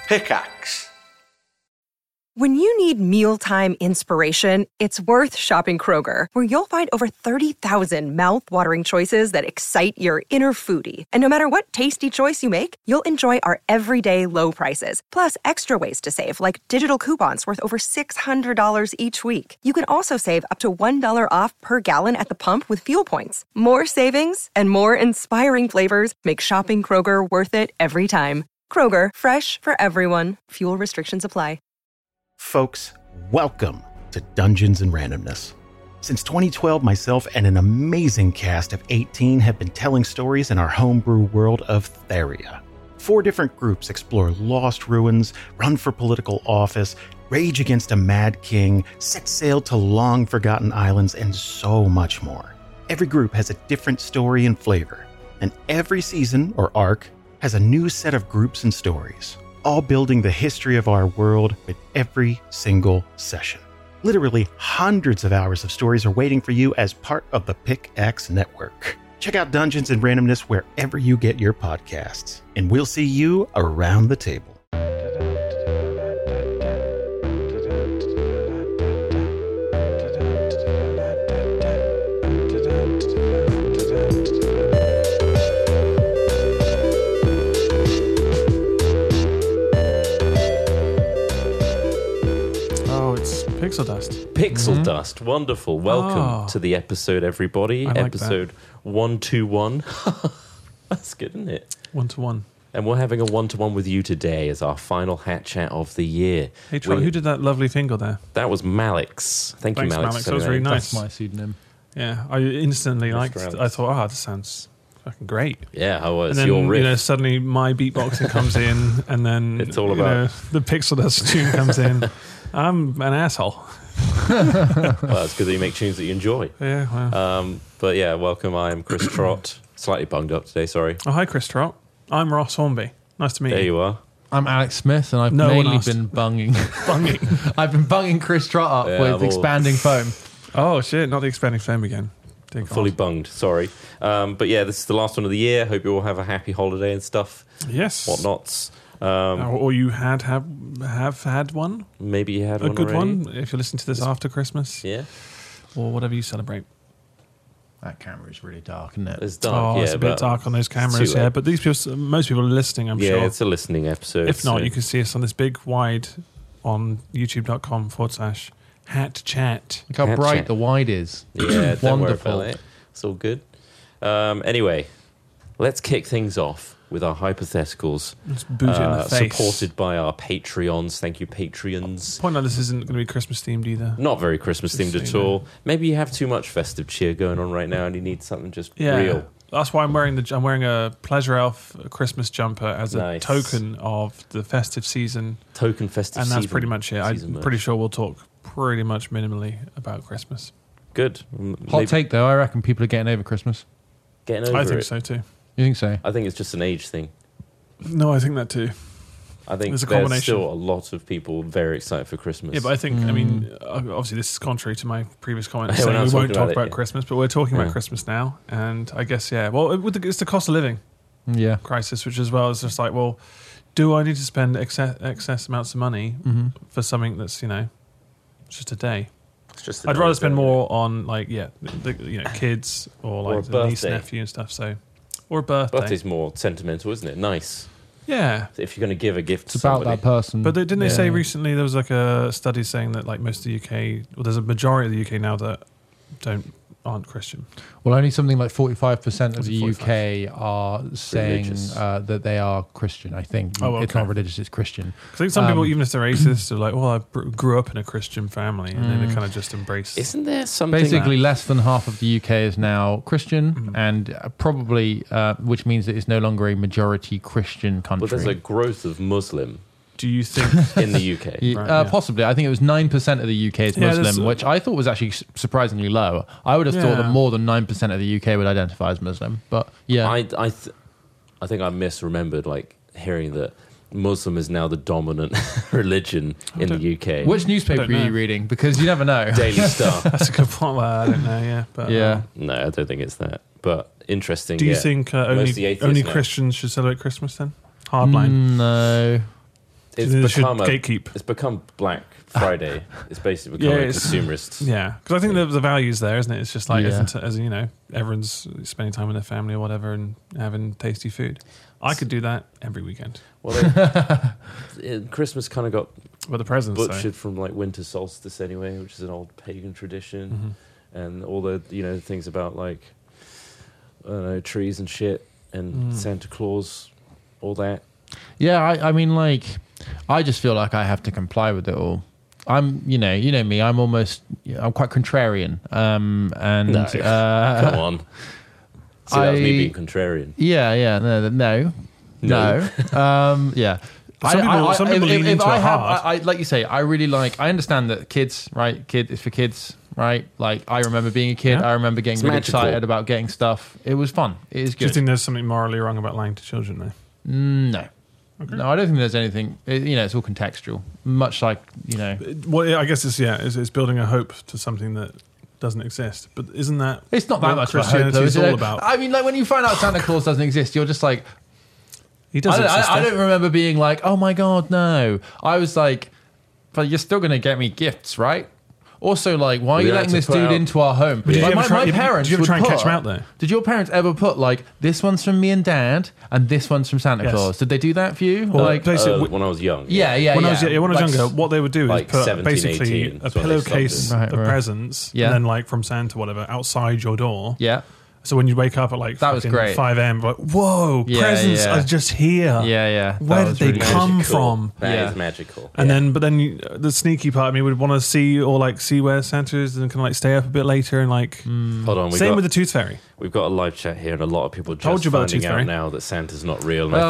Pickaxe. When you need mealtime inspiration, it's worth shopping Kroger, where you'll find over 30,000 mouth-watering choices that excite your inner foodie. And no matter what tasty choice you make, you'll enjoy our everyday low prices, plus extra ways to save, like digital coupons worth over $600 each week. You can also save up to $1 off per gallon at the pump with fuel points. More savings and more inspiring flavors make shopping Kroger worth it every time. Kroger, fresh for everyone. Fuel restrictions apply. Folks, welcome to Dungeons and Randomness. Since 2012, myself and an amazing cast of 18 have been telling stories in our homebrew world of Theria. 4 different groups explore lost ruins, run for political office, rage against a mad king, set sail to long-forgotten islands, and so much more. Every group has a different story and flavor, and every season, or arc, has a new set of groups and stories, all building the history of our world with every single session. Literally hundreds of hours of stories are waiting for you as part of the Pickaxe Network. Check out Dungeons and Randomness wherever you get your podcasts, and we'll see you around the table. Pixel Dust. Pixel Dust. Wonderful. Welcome to the episode, everybody. I like episode 121. That's good, isn't it? 1-to-1. And we're having a 1-to-1 with you today as our final hat chat of the year. Hey, Trot, who did that lovely finger there? That was Malix. Thanks, you, Malix. That was really nice. That's my pseudonym. Yeah, I instantly liked it. I thought, this sounds fucking great. Yeah, how was and then, your riff? Suddenly my beatboxing comes in, and then it's all about the Pixel Dust tune comes in. I'm an asshole. Well, it's good that you make tunes that you enjoy. Yeah, well. But yeah, welcome. I am Chris Trott. Slightly bunged up today, sorry. Oh, hi, Chris Trott. I'm Ross Hornby. Nice to meet you. There you are. I'm Alex Smith, and I've mainly been bunging. I've been bunging Chris Trott up with expanding foam. Oh, shit, not the expanding foam again. Fully bunged, sorry. But yeah, this is the last one of the year. Hope you all have a happy holiday and stuff. Yes. Whatnots. Or you have had one. Maybe you had a one good already. one if you're listening to this after Christmas. Yeah. Or whatever you celebrate. That camera is really dark, isn't it? It's dark, it's a bit dark on those cameras, yeah. But most people are listening, I'm sure. Yeah, it's a listening episode. If not, you can see us on this big wide on youtube.com/hat chat. Look how bright the wide is. Yeah, don't worry wonderful. about it. It's all good. Anyway, let's kick things off with our hypotheticals. Let's boot it in the face. Supported by our Patreons. Thank you, Patreons. Point out this isn't going to be Christmas themed either. Not very Christmas themed at all. Maybe you have too much festive cheer going on right now and you need something just real. That's why I'm wearing a Pleasure Elf Christmas jumper as a token of the festive season. Token festive season. And that's pretty much it. I'm pretty sure we'll talk pretty much minimally about Christmas. Good. Hot take though, I reckon people are getting over Christmas. Getting over it? I think so too. You think so? I think it's just an age thing. No, I think that too. I think there's still a lot of people very excited for Christmas. Yeah, but I think, obviously this is contrary to my previous comment saying we won't talk about Christmas, but we're talking about Christmas now. And I guess, it's the cost of living crisis, which as well is just like, well, do I need to spend excess amounts of money for something that's, just a day? I'd rather spend more on kids or the niece, nephew and stuff. So, or a birthday. Birthday's more sentimental, isn't it? Nice. Yeah. If you're going to give a gift, it's about that person. But didn't they say recently there was like a study saying that like most of the UK, there's a majority of the UK now that aren't Christian. Well, only something like 45% of the UK are saying that they are Christian, I think. It's not religious, it's Christian. I think some people, even if they're atheist, are like, well, I grew up in a Christian family, and then they kind of just embrace. Isn't there something... Basically, less than half of the UK is now Christian, and probably, which means that it's no longer a majority Christian country. But there's a growth of Muslim... Do you think in the UK? Possibly. I think it was 9% of the UK is Muslim, which I thought was actually surprisingly low. I would have thought that more than 9% of the UK would identify as Muslim. But yeah, I think I misremembered hearing that Muslim is now the dominant religion in the UK. Which newspaper are you reading? Because you never know. Daily Star. That's a good point. Well, I don't know. Yeah, but no, I don't think it's that. But interesting. Do you think only Christians should celebrate Christmas then? Hardline. No. become gatekeep. It's become Black Friday. It's basically become consumerist. Yeah, because I think the value's there, isn't it? It's just like, as you know, everyone's spending time with their family or whatever and having tasty food. I could do that every weekend. Well, Christmas kind of got the presents butchered from like winter solstice anyway, which is an old pagan tradition, and all the things about like I don't know, trees and shit and Santa Claus, all that. Yeah, I mean, like, I just feel like I have to comply with it all. I'm, you know me. I'm quite contrarian. And no, come on. So that was me being contrarian. Yeah. No. Yeah. Some people lean into it hard. Like you say, I really like. I understand that kids, right? Kid is for kids, right? Like I remember being a kid. I remember getting really excited about getting stuff. It was fun. It is good. Do you think there's something morally wrong about lying to children, though? No. Okay. No, I don't think there's anything. It's all contextual. Much like Well, I guess it's building a hope to something that doesn't exist. But isn't that? It's not that much of a hope, though, is it? About? I mean, like when you find out Santa Claus doesn't exist, you're just like, he doesn't. I don't remember being like, oh my god, no. I was like, but you're still going to get me gifts, right? Also, like, why are you letting this dude into our home? Did my parents did you ever try and catch him out there? Did your parents ever put, like, this one's from me and Dad, and this one's from Santa Claus? Did they do that for you? Well, like, when I was young. Yeah. When I was younger, what they would do is put basically a pillowcase of presents, and then, like, from Santa, whatever, outside your door. Yeah. So when you wake up at like that was great. 5 a.m, like, whoa, presents are just here. Yeah. Where did they come from? That is magical. And then the sneaky part of me would want to see where Santa is and kind of like stay up a bit later and like. Hold on. Same with the Tooth Fairy. We've got a live chat here, and a lot of people just finding out now that Santa's not real. And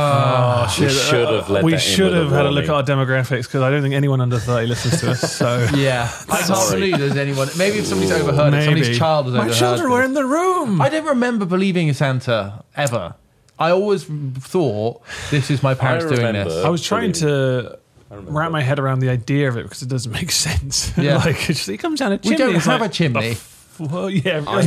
I think we should have let we should have had a look at our demographics because I don't think anyone under 30 listens to us. So yeah, I can't believe there's anyone. Maybe if somebody's overheard it, somebody's child has overheard. My children were in the room. I didn't remember believing in Santa ever. I always thought this is my parents doing this. I was trying to wrap my head around the idea of it because it doesn't make sense. Yeah, like he comes down a chimney. We don't have a chimney. Well, yeah. Well,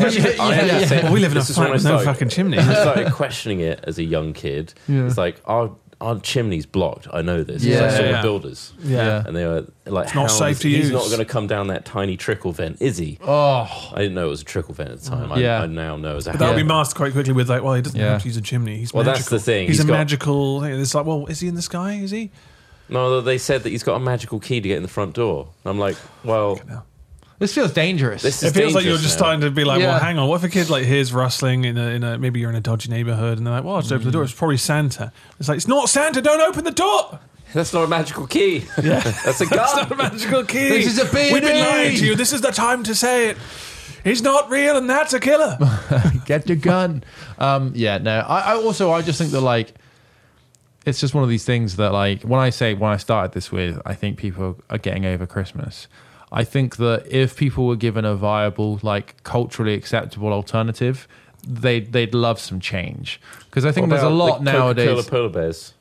we live in a flat with no fucking chimney. I started questioning it as a young kid. Yeah. It's like, our chimney's blocked. I know this. Yeah. I saw the builders. Yeah. And they were like, it's not safe to use. He's not going to come down that tiny trickle vent, is he? Oh. I didn't know it was a trickle vent at the time. I now know as a But that would be masked quite quickly with like, well, he doesn't have to use a chimney. He's magical. That's the thing. He's a magical thing. It's like, well, is he in the sky? Is he? No, they said that he's got a magical key to get in the front door. And I'm like, well... This feels dangerous. It feels like you're just starting to be like, well, hang on. What if a kid like hears rustling in a maybe you're in a dodgy neighborhood and they're like, well, I'll just open the door. It's probably Santa. It's like, it's not Santa. Don't open the door. That's not a magical key. Yeah, that's a gun. That's not a magical key. This is a B&E. We've been lying to you. This is the time to say it. He's not real, and that's a killer. Get your gun. I just think that like. It's just one of these things that like when I started this with, I think people are getting over Christmas. I think that if people were given a viable, like culturally acceptable alternative, they'd love some change. Because I think there's a lot nowadays. Coca-Cola polar bears.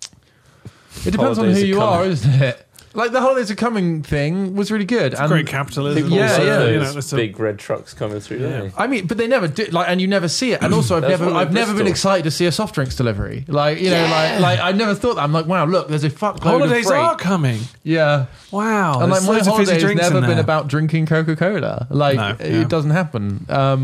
It depends on who you are, isn't it? Like the holidays are coming thing was really good. It's great capitalism. There's big red trucks coming through there. I mean, but they never do. Like, and you never see it. And also, I've never been excited to see a soft drinks delivery. Like, like I never thought that. I'm like, wow, look, there's a fuckload holidays of freight. are coming. Yeah. Wow. And like my holiday's never been about drinking Coca-Cola. Like it doesn't happen.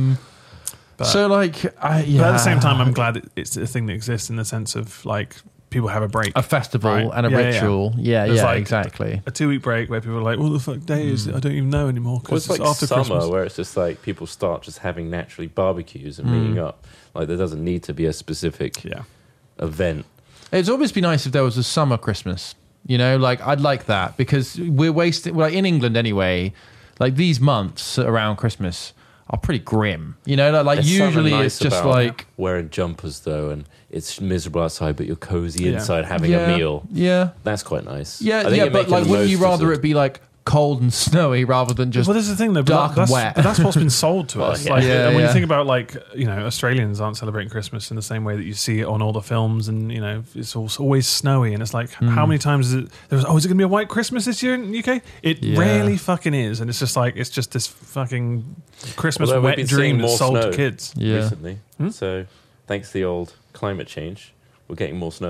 So like, but at the same time, I'm glad it's a thing that exists in the sense of like. People have a break, a festival, and a ritual. Yeah, like exactly. A 2-week break where people are like, "What the fuck day is it? I don't even know anymore." Because it's like after summer, Christmas. Where it's just like people start just having naturally barbecues and meeting up. Like there doesn't need to be a specific event. It'd always be nice if there was a summer Christmas. You know, like I'd like that because we're wasting. Like in England anyway, like these months around Christmas are pretty grim. You know, like There's usually nice it's just like wearing jumpers though and. It's miserable outside, but you're cozy inside having a meal. Yeah. That's quite nice. Yeah, but like, wouldn't you rather it be like cold and snowy rather than just this is the thing, though, dark and wet? But that's what's been sold to us. When you think about like, Australians aren't celebrating Christmas in the same way that you see it on all the films and, it's always snowy and it's like, how many times is it, is it going to be a white Christmas this year in the UK? It rarely fucking is. And it's just like, it's just this fucking Christmas wet dream that's sold to kids. Recently. So thanks to the old climate change, we're getting more snow.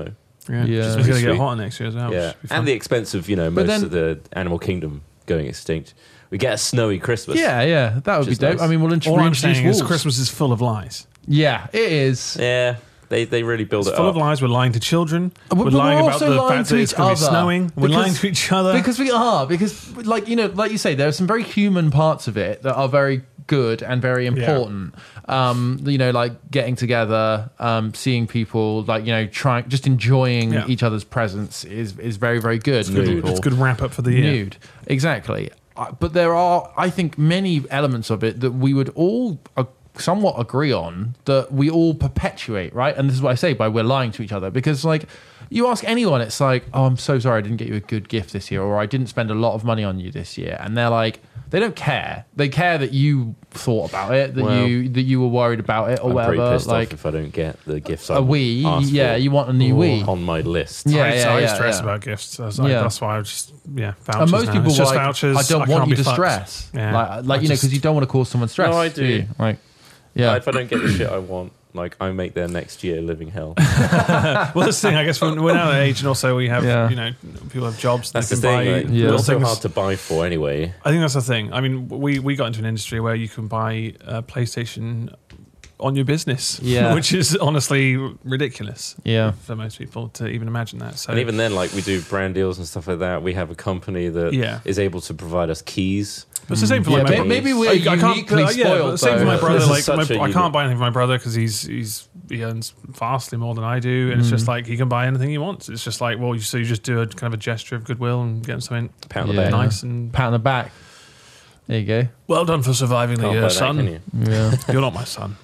It's going to get hotter next year as well. Yeah, and the expense of most of the animal kingdom going extinct. We get a snowy Christmas. Yeah, that would be dope. Nice. I mean, we'll introduce. All I'm saying is Christmas is full of lies. Yeah, it is. Yeah. They really build it up. Full of lies. We're lying to children. We're lying about the fact that it's going to be snowing. We're lying to each other. Because we are. Because, like you say, there are some very human parts of it that are very good and very important. Like getting together, seeing people, trying, just enjoying each other's presence is very, very good. It's a good wrap up for the year. Exactly. But there are, I think, many elements of it that we would all somewhat agree on, that we all perpetuate, right? And this is what I say by we're lying to each other, because you ask anyone, it's like, oh, I'm so sorry I didn't get you a good gift this year, or I didn't spend a lot of money on you this year, and they're like, they don't care. They care that you thought about it, that you were worried about it, or I'm whatever. Pretty pissed off if I don't get the gifts I asked for. You want a new Wii on my list. I stress about gifts. That's why I just vouchers. And most people just vouchers. I don't want you to stress. Yeah. Because you don't want to cause someone stress. No, I do. If I don't get the shit I want, I make their next year living hell. Well, this thing, I guess, we're now at age, and also we have, people have jobs. That's the thing. They're also hard to buy for anyway. I think that's the thing. I mean, we got into an industry where you can buy a PlayStation on your business, which is honestly ridiculous. For most people to even imagine that. So, and even then, we do brand deals and stuff like that. We have a company that is able to provide us keys. But it's the same for my brother. Maybe we're uniquely spoiled. Same for my brother. I can't buy anything for my brother because he earns vastly more than I do, and it's just he can buy anything he wants. It's just you just do a kind of a gesture of goodwill and get him something pat on the back, nice and pat on the back. There you go. Well done for surviving the year, son. You're not my son,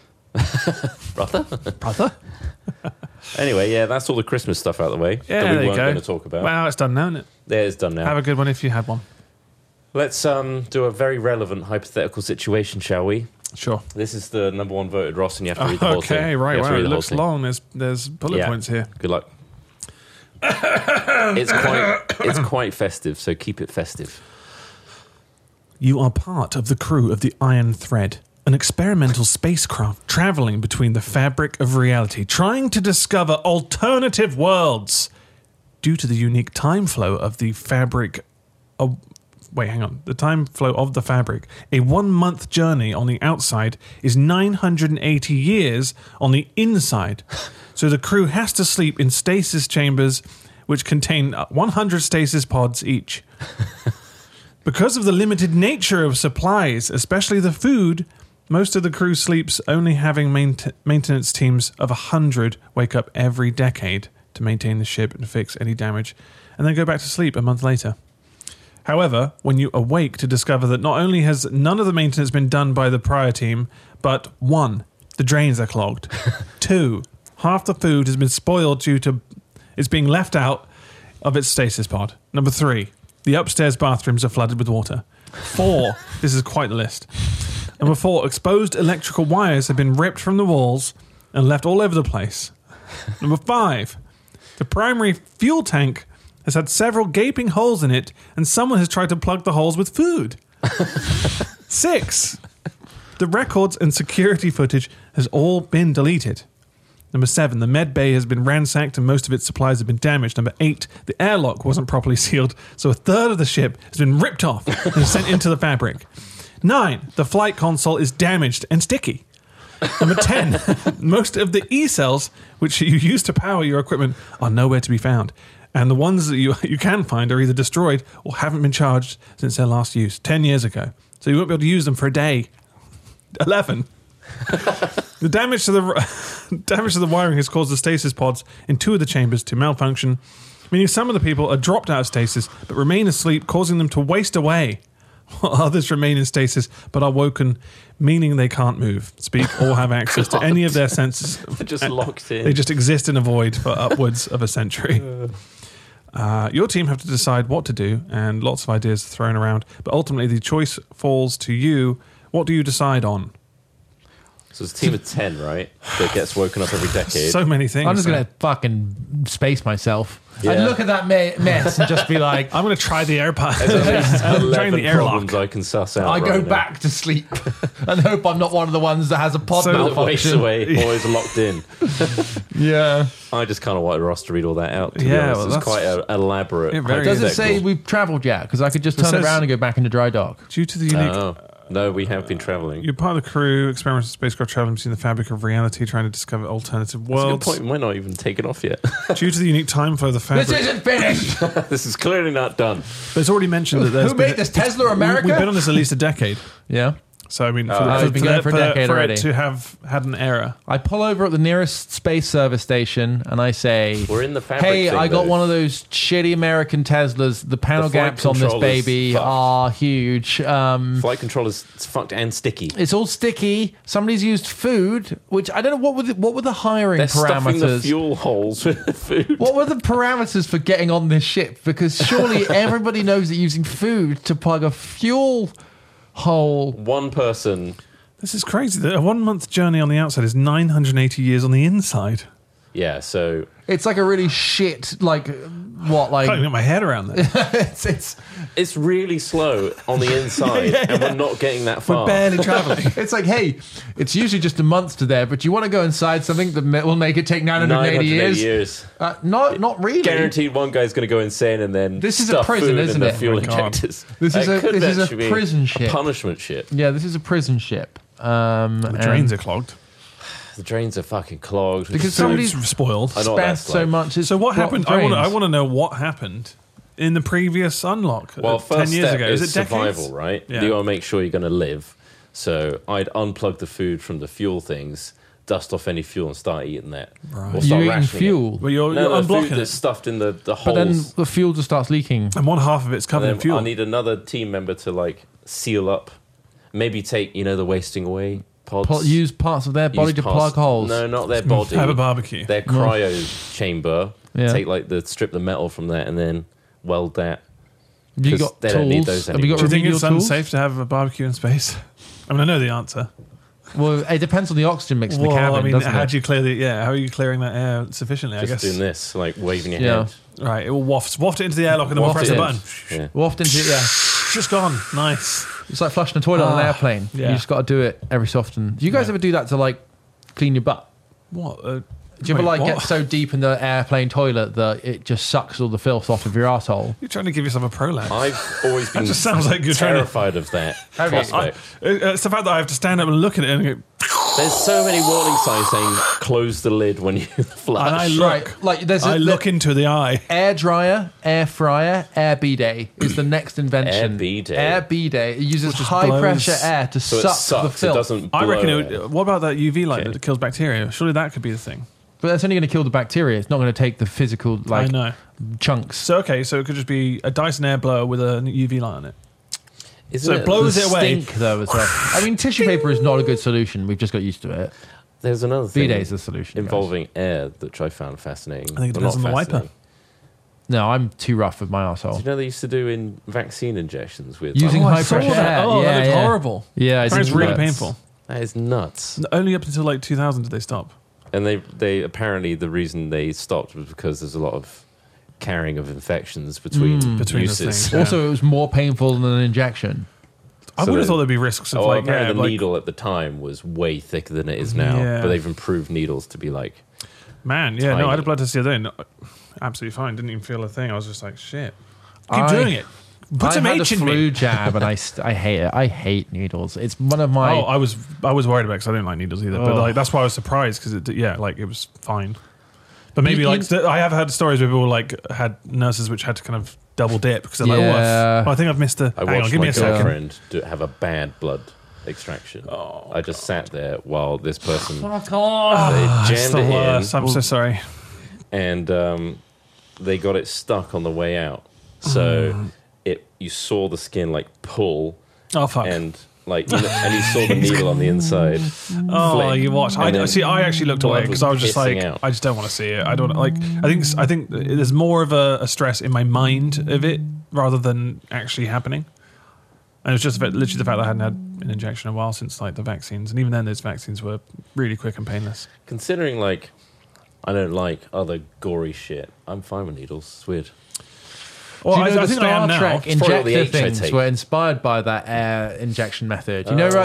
brother. Anyway, that's all the Christmas stuff out of the way that we weren't going to talk about. Well, it's done now, isn't it? Yeah, it's done now. Have a good one if you had one. Let's do a very relevant hypothetical situation, shall we? Sure. This is the number one voted, Ross, and you have to read the whole thing. Okay, right. It looks long. There's bullet points here. Good luck. It's quite festive, so keep it festive. You are part of the crew of the Iron Thread, an experimental spacecraft traveling between the fabric of reality, trying to discover alternative worlds. Due to the unique time flow of the fabric... The time flow of the fabric. A 1-month journey on the outside is 980 years on the inside. So the crew has to sleep in stasis chambers, which contain 100 stasis pods each. Because of the limited nature of supplies, especially the food, most of the crew sleeps, only having maintenance teams of 100 wake up every decade to maintain the ship and fix any damage, and then go back to sleep a month later. However, when you awake to discover that not only has none of the maintenance been done by the prior team, but 1, the drains are clogged. 2, half the food has been spoiled due to it's being left out of its stasis pod. Number 3, the upstairs bathrooms are flooded with water. 4, this is quite the list. Number 4, exposed electrical wires have been ripped from the walls and left all over the place. Number 5, the primary fuel tank has had several gaping holes in it, and someone has tried to plug the holes with food. 6, the records and security footage has all been deleted. Number 7, the med bay has been ransacked and most of its supplies have been damaged. Number 8, the airlock wasn't properly sealed, so a third of the ship has been ripped off and sent into the fabric. 9, the flight console is damaged and sticky. Number 10, most of the E-cells, which you use to power your equipment, are nowhere to be found. And the ones that you can find are either destroyed or haven't been charged since their last use 10 years ago. So you won't be able to use them for a day. 11. The damage to the wiring has caused the stasis pods in 2 of the chambers to malfunction, meaning some of the people are dropped out of stasis but remain asleep, causing them to waste away, while others remain in stasis but are woken, meaning they can't move, speak, or have access to any of their senses. They're just locked in. They just exist in a void for upwards of a century. Your team have to decide what to do, and lots of ideas are thrown around, but ultimately the choice falls to you. What do you decide on? So it's a team of 10, right? That gets woken up every decade. So many things. I'm just going to fucking space myself. I'd look at that mess and just be like, I'm going to try the air pod. I'm trying the airlock. I can suss out. I go back to sleep and hope I'm not one of the ones that has a pod malfunction. Away, always locked in. Yeah. I just kind of wanted Ross to read all that out. To Yeah, be honest. well, It's quite an elaborate. Does it say we've travelled yet? Because I could just turn around and go back into dry dock. Due to the unique... No, we have been travelling. You're part of the crew, experiments with spacecraft traveling between the fabric of reality, trying to discover alternative worlds. That's a good point. We're not even taken off yet. Due to the unique time flow of the fabric... This isn't finished! This is clearly not done. But it's already mentioned that there's... Who made this, Tesla America? We've been on this at least a decade. Yeah. So, I mean, we've been going for a decade already. It to have had an error. I pull over at the nearest space service station and I say, we're in the fabric hey, thing, I got though. one of those shitty American Teslas. The panel gaps on this baby are huge. Flight control is fucked and sticky. It's all sticky. Somebody's used food, which I don't know what were the hiring They're parameters. stuffing the fuel holes with the food. What were the parameters for getting on this ship? Because surely everybody knows that using food to plug a fuel hole. One person. This is crazy. A 1 month journey on the outside is 980 years on the inside. Yeah, so It's like a really shit, I can't get my head around that. it's really slow on the inside, and we're not getting that far. We're barely traveling. It's like, hey, it's usually just a month to there, but you want to go inside something that will make it take 980 years? Not really. Guaranteed one guy's going to go insane and then This is a stuff prison, food in isn't the it? fuel Oh my God. injectors. This is It could a actually be prison ship. A punishment ship. Yeah, this is a prison ship. The drains are clogged. The drains are fucking clogged. Because Somebody's somebody's spoiled. I know what spazzed that's so like. much. It's So what blocked happened? drains. I want to know what happened in the previous unlock. Well, 10 first years step ago. is it decades? survival, right? Yeah. You want to make sure you're going to live. So I'd unplug the food from the fuel things, dust off any fuel, and start eating that. Right. Or start You eating rationing fuel, Well, you're No, the food unblocking that's it. stuffed in the but holes. then the fuel just starts leaking. And one half of it's covered in And then fuel. I need another team member to like seal up. Maybe take the wasting away pods. Use parts of their body Use to parts- plug holes. No, not their body. Have a barbecue. Their cryo chamber. Yeah. Take strip the metal from that and then weld that. Have you 'Cause got they tools? don't need those Have you got Do you think remedial it's tools? unsafe to have a barbecue in space? I mean, I know the answer. Well, it depends on the oxygen mix in the cabin. I mean, doesn't how it? do you clear how are you clearing that air sufficiently? I Just guess. doing this, like waving your Yeah. hand. Right, it will waft it into the airlock and then we'll Waft press it the in. button. Yeah. Waft into it, yeah. Just gone. Nice. It's like flushing a toilet on an airplane. yeah. You just got to do it every so often. Do you guys ever do that to like clean your butt? What? Do you ever get so deep in the airplane toilet that it just sucks all the filth off of your asshole? You're trying to give yourself a prolapse. I've always been just sounds like you're trying to- terrified of that Have you? prospect. It's the fact that I have to stand up and look at it and go, There's so many warning signs saying close the lid when you flush. and I look. Right, like there's I look into the eye. air dryer, air fryer, air bidet is the next invention. Air bidet. Air bidet. It uses just high blows- pressure air to so it suck sucks. the It filth. doesn't. I reckon blow it would. What about that UV light that kills bacteria? Surely that could be the thing. But that's only going to kill the bacteria. It's not going to take the physical I know. chunks. So it could just be a Dyson air blower with a UV light on it. Isn't So it blows The it away. stink, though, as well. I mean, tissue paper is not a good solution. We've just got used to it. There's another thing Bidet's the solution. guys. involving air which I found fascinating. I think it Well, depends not on the wiper. fascinating. No, I'm too rough with my Do arsehole. you know they used to do in vaccine injections with Using I high saw pressure that. air. Oh, yeah, that looked yeah. horrible. Yeah, It's it's really nuts. painful. That is nuts. Only up until like 2000 did they stop. And they apparently the reason they stopped was because there's a lot of carrying of infections between Between the uses. things. Also, it was more painful than an injection. I So would have they- thought there'd be risks of Oh, like, apparently yeah, the like, needle at the time was way thicker than it is now, Yeah. but they've improved needles to be like man, yeah, no, tiny. I had a blood test the other day. No, absolutely fine. Didn't even feel a thing. I was just like, shit. Keep I- doing it. Put some I had a H in flu me. jab, and I hate it. I hate needles. It's one of my. Oh, I was worried about it because I didn't like needles either. But Oh. like that's why I was surprised because it was fine. But maybe You- I have heard stories where people like had nurses which had to kind of double dip because they're like, Yeah. I think I've missed a. I Hang on, watched give my me a second. girlfriend have a bad blood extraction. I just sat there while this person they It's jammed the it in worst. I'm so sorry. and they got it stuck on the way out. So you saw the skin like pull Oh fuck. and like and you saw the needle on the inside. Oh, flick. you watch. And then I actually looked away blood because I was just hissing like, out. I just don't want to see it. I don't like. I think there's more of a stress in my mind of it rather than actually happening. And it's just literally the fact that I hadn't had an injection in a while since like the vaccines, and even then those vaccines were really quick and painless. Considering like I don't like other gory shit. I'm fine with needles. It's weird. Well, I think Star Trek injector things were inspired by that air injection method. You know, right?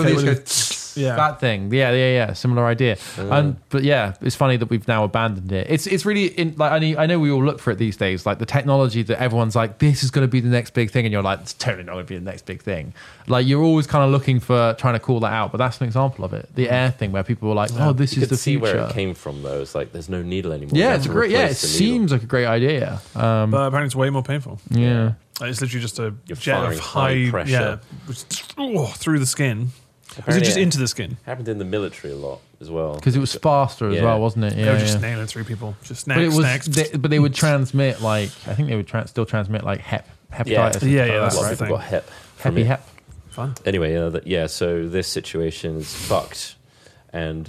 That thing. Yeah. Similar idea. But yeah, it's funny that we've now abandoned it. It's really I know we all look for it these days. Like the technology that everyone's like, this is going to be the next big thing, and you're like, it's totally not going to be the next big thing. Like you're always kind of looking for trying to call that out. But that's an example of it. The air thing where people were like, oh, this is the future. You could see where it came from though. It's like there's no needle anymore. Yeah, it's great. Yeah, it seems like a great idea. But apparently it's way more painful. Yeah. It's literally just a jet of high pressure through the skin. Was it just into the skin? Happened in the military a lot as well. Because it was faster as well, wasn't it? Yeah, they were just nailing through people. Just snacks. But they would transmit I think they would still transmit hepatitis. Yeah. A lot of people got hep. Hep. Fun. Anyway, so this situation is fucked. And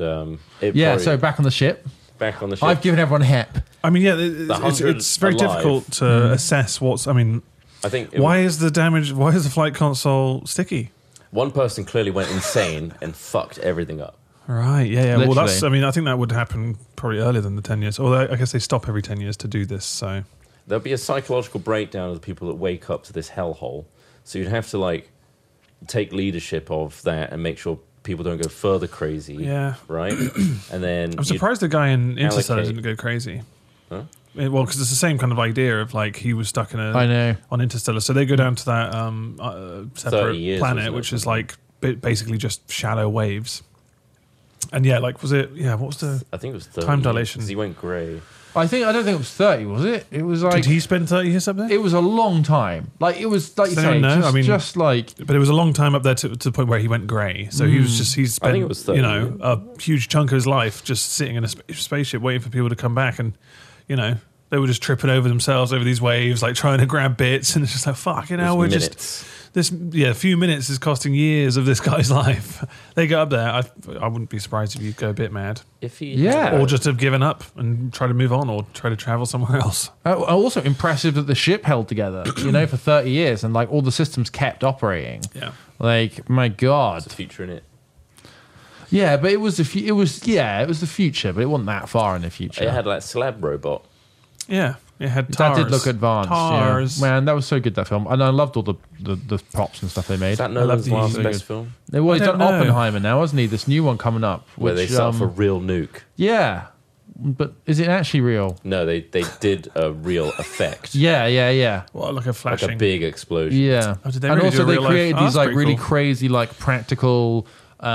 so back on the ship. I've given everyone hep. I mean, it's very difficult to assess what's. I mean, why is the flight console sticky? One person clearly went insane and fucked everything up. Right, yeah. Literally. Well, I think that would happen probably earlier than the 10 years. Although I guess they stop every 10 years to do this, so... There'll be a psychological breakdown of the people that wake up to this hellhole. So you'd have to, take leadership of that and make sure people don't go further crazy. Yeah. Right? And then... I'm surprised the guy in Interstellar didn't go crazy. Huh? Well, because it's the same kind of idea of he was stuck in on Interstellar, so they go down to that separate planet, which is basically just shallow waves. And was it? Yeah, what was the? I think it was 30 time dilation. Because he went grey. I don't think it was 30, was it? It was Did he spend 30 years up there? It was a long time. It was like you say, but it was a long time up there to the point where he went grey. So he spent I think it was 30, a huge chunk of his life just sitting in a spaceship waiting for people to come back and. They were just tripping over themselves over these waves, trying to grab bits, and it's just fuck, we're minutes. a few minutes is costing years of this guy's life. They go up there, I wouldn't be surprised if you go a bit mad. Or just have given up and try to move on or try to travel somewhere else. Also impressive that the ship held together, for 30 years and all the systems kept operating. Yeah. My God. There's a future in it. Yeah, but it was the future, but it wasn't that far in the future. It had slab robot. Yeah, it had TARS. That did look advanced. TARS. Yeah. Man, that was so good, that film. And I loved all the props and stuff they made. Is that Nolan's last best film? Well, he's done Oppenheimer now, hasn't he? This new one coming up. Where they set off a real nuke. Yeah. But is it actually real? No, they did a real effect. Yeah. What, like a flashing? Like a big explosion. Yeah. Oh, did they really do they created these really crazy practical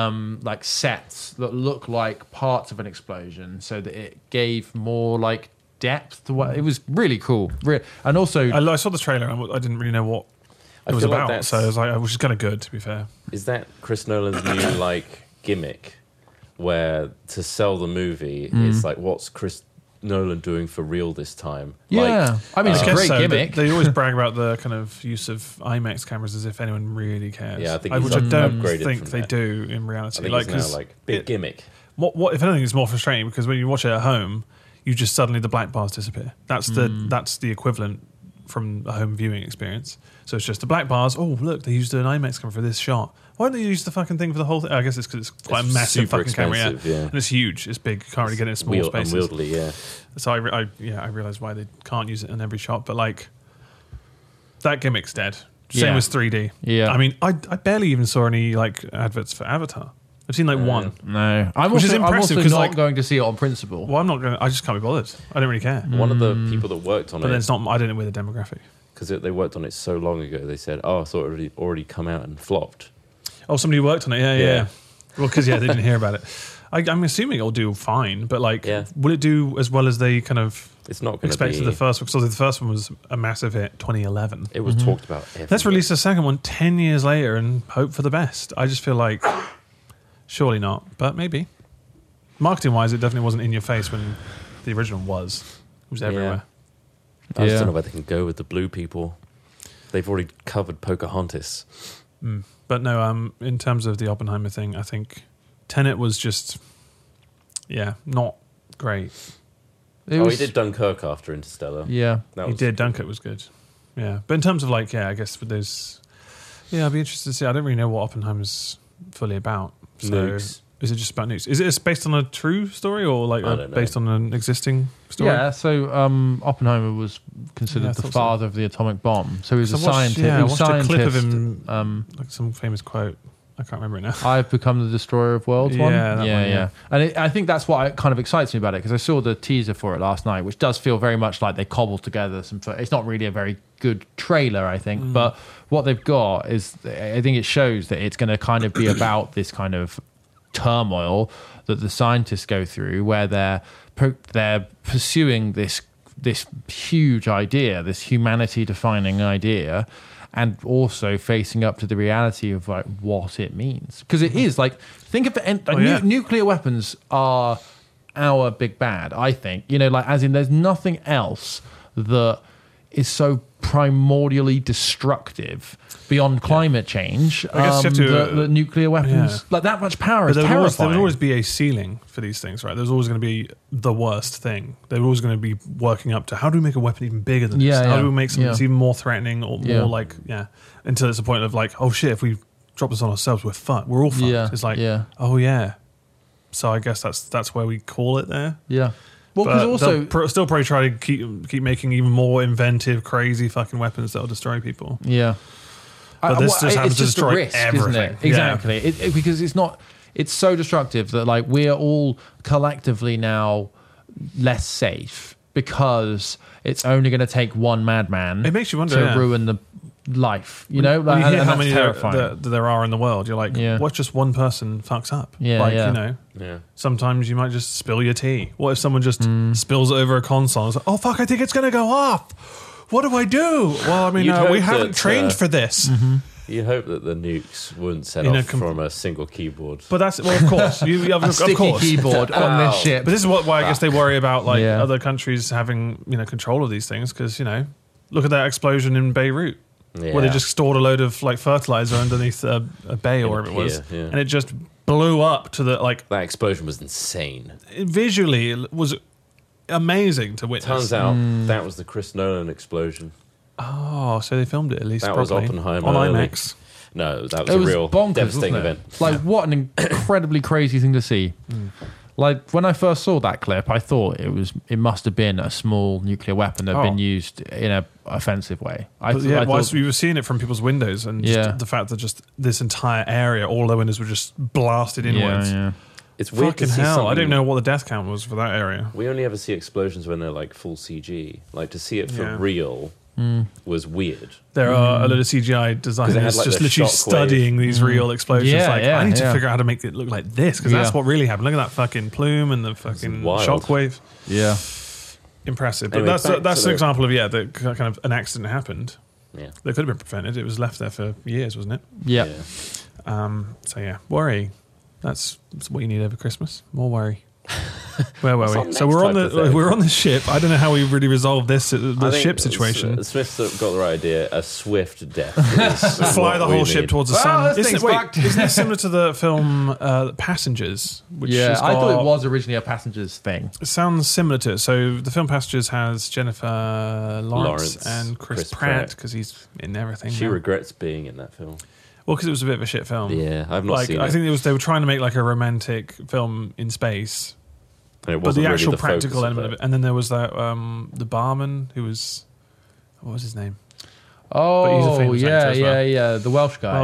sets that look like parts of an explosion, so that it gave more depth to what it was. Really cool. And also, I saw the trailer and I didn't really know what it was about, so I was which is kind of good, to be fair. Is that Chris Nolan's new gimmick, where to sell the movie it's what's Chris Nolan doing for real this time? Yeah, it's a great gimmick. They always brag about the kind of use of IMAX cameras as if anyone really cares. Yeah, I think which I don't think they do in reality. I think it's now big gimmick. What if anything is more frustrating, because when you watch it at home, you just suddenly the black bars disappear. That's the equivalent from a home viewing experience. So it's just the black bars. Oh, look, they used an IMAX camera for this shot. Why don't they use the fucking thing for the whole thing? I guess it's because it's quite a massive fucking camera, and it's huge, it's big. Can't really get it in small spaces. Unwieldy, yeah. So I realised why they can't use it in every shot. But that gimmick's dead. Same as 3D. Yeah. I mean, I barely even saw any adverts for Avatar. I've seen one. No, which is impressive because I'm not going to see it on principle. Well, I'm not going. I just can't be bothered. I don't really care. One of the people that worked on it, but it's not. I don't know where the demographic. Because they worked on it so long ago, they said, "Oh, I thought it had already come out and flopped." Oh, somebody worked on it. Yeah. Well, because they didn't hear about it. I'm assuming it'll do fine, but will it do as well as they kind of? It's not going to expected the first one, because the first one was a massive hit, 2011. It was talked about. Let's release the second one 10 years later and hope for the best. I just feel like. Surely not, but maybe. Marketing-wise, it definitely wasn't in your face when the original was. It was everywhere. I just don't know where they can go with the blue people. They've already covered Pocahontas. But no, in terms of the Oppenheimer thing, I think Tenet was just, not great. He did Dunkirk after Interstellar. Yeah. He did. Dunkirk was good. Yeah. But in terms of I guess with those... Yeah, I'd be interested to see. I don't really know what Oppenheimer's fully about. So, Nukes. Is it just about nukes? Is it based on a true story or like based on an existing story? Yeah, so Oppenheimer was considered the father of the atomic bomb. So he was a scientist. I watched a clip of him, like some famous quote. I can't remember it now. I've become the destroyer of worlds. Yeah. And I think that's what kind of excites me about it, because I saw the teaser for it last night, which does feel very much like they cobbled together some. It's not really a very good trailer, I think, but what they've got is, I think it shows that it's going to kind of be about this kind of turmoil that the scientists go through, where they're pursuing this huge idea, this humanity-defining idea, and also facing up to the reality of like what it means. Because it is like, think of it, nuclear weapons are our big bad, I think. Like, as in, there's nothing else that is so primordially destructive beyond climate change. I guess you have to, the nuclear weapons, like that much power, is terrifying. There would always be a ceiling for these things, right? There's always going to be the worst thing. They're always going to be working up to, how do we make a weapon even bigger than this? How do we make something that's even more threatening or more like, until it's a point of like, oh shit, if we drop this on ourselves, we're fucked. We're all fucked. It's like, oh yeah. So I guess that's where we call it there. Yeah. Well, because also they'll still probably try to keep making even more inventive, crazy fucking weapons that'll destroy people. Yeah. But this just happens to destroy risk, everything. Isn't it? Exactly. Yeah. Because it's so destructive that like we are all collectively now less safe, because it's only going to take one madman. It makes you wonder to ruin the life. When you hear how many there are in the world, you're like, what? Just one person fucks up? Sometimes you might just spill your tea. What if someone just spills it over a console? It's like, oh fuck, I think it's going to go off. What do I do? Well, I mean, we haven't trained for this. You hope that the nukes wouldn't set off from a single keyboard. But that's, well, of course. A sticky keyboard on this ship. But this is why I guess they worry about like other countries having control of these things, because, look at that explosion in Beirut. Yeah. Where they just stored a load of like fertilizer underneath a bay or whatever it was, and it just blew up to the like. That explosion was insane. Visually, it was amazing to witness. Turns out that was the Chris Nolan explosion. Oh, so they filmed it at least. That properly. was Oppenheimer on IMAX. No, that was a real bonkers, devastating event. Like, what an incredibly crazy thing to see. Like, when I first saw that clip, I thought it must have been a small nuclear weapon that had been used in an offensive way. We were seeing it from people's windows, and just the fact that just this entire area, all the windows were just blasted inwards. Yeah. It's weird to see hell. I didn't know what the death count was for that area. We only ever see explosions when they're like full CG. Like, to see it for real was weird. There are a lot of CGI designers like just literally studying these real explosions. I need to figure out how to make it look like this, because that's what really happened. Look at that fucking plume and the fucking shockwave. Yeah. Impressive. But anyway, that's an example of, that kind of an accident happened. Yeah. That could have been prevented. It was left there for years, wasn't it? Yeah. Worry. That's what you need over Christmas. More worry. Where were we? So we're on the ship. I don't know how we really resolve the ship situation. Smith's got the right idea. A swift death. Fly the whole ship towards the sun. Isn't this similar to the film Passengers? I thought it was originally a Passengers thing. It sounds similar to it. So the film Passengers has Jennifer Lawrence and Chris Pratt, because he's in everything. She regrets being in that film. Well, because it was a bit of a shit film. Yeah, I've not seen it. I think they were trying to make like a romantic film in space. But the actual practical element of it. And then there was that the barman who was, what was his name? Oh, he's a famous actor as well. The Welsh guy.